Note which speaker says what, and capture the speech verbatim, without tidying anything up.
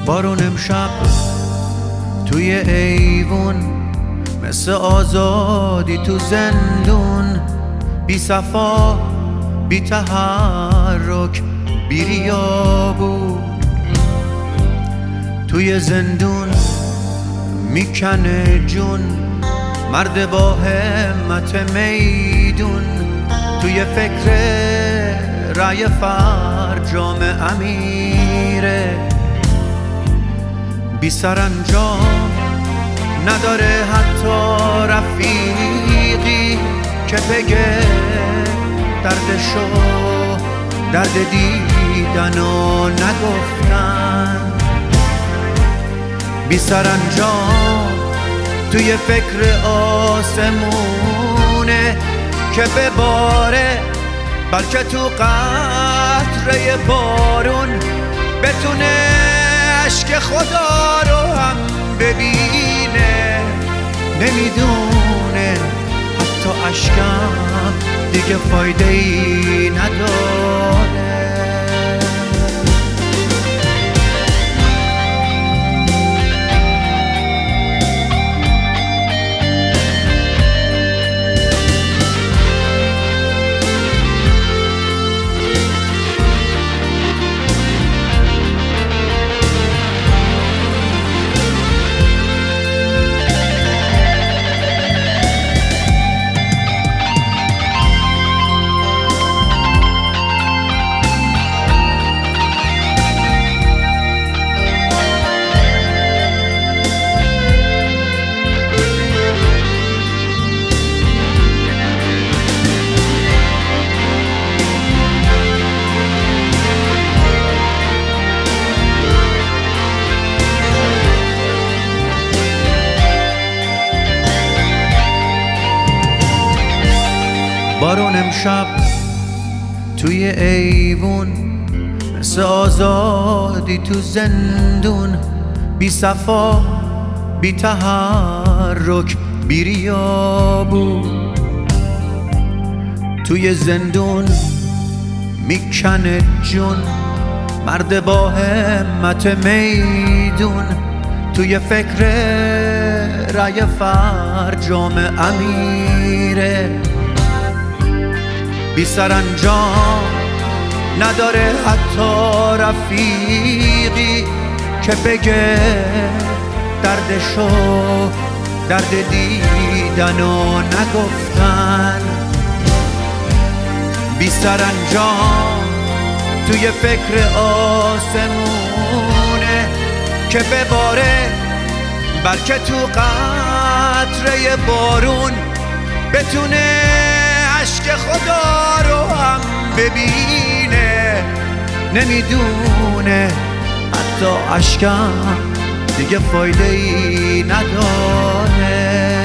Speaker 1: بارون امشب توی ایوون مثل آزادی تو زندون، بی صفا بی تحرک بی ریا بود. توی زندون میکنه جون مرد با همت میدون، توی فکر رای فرجام امیره. بی سرانجام نداره حتی رفیقی که بگه دردشو، درد دیدن و نگفتن. بی سرانجام توی فکر آسمونه که بباره، بلکه تو قطره بارون بتونه عشق خدا رو هم ببینه. نمیدونه حتی عشقم دیگه فایده ای نداره. بارون امشب توی ایوون مثل آزادی تو زندون، بی صفا بی تحرک بی ریا بود. توی زندون میکنه جون مرد با همت میدون، توی فکر رای فرجام امیره. بی سرانجام نداره حتی رفیقی که بگه دردشو، درد دیدن و نگفتن. بی سرانجام توی فکر آسمونه که بباره، بلکه تو قطره بارون بتونه عشق خدا رو هم ببینه. نمیدونه حتی عشقم دیگه فایده ای نداره.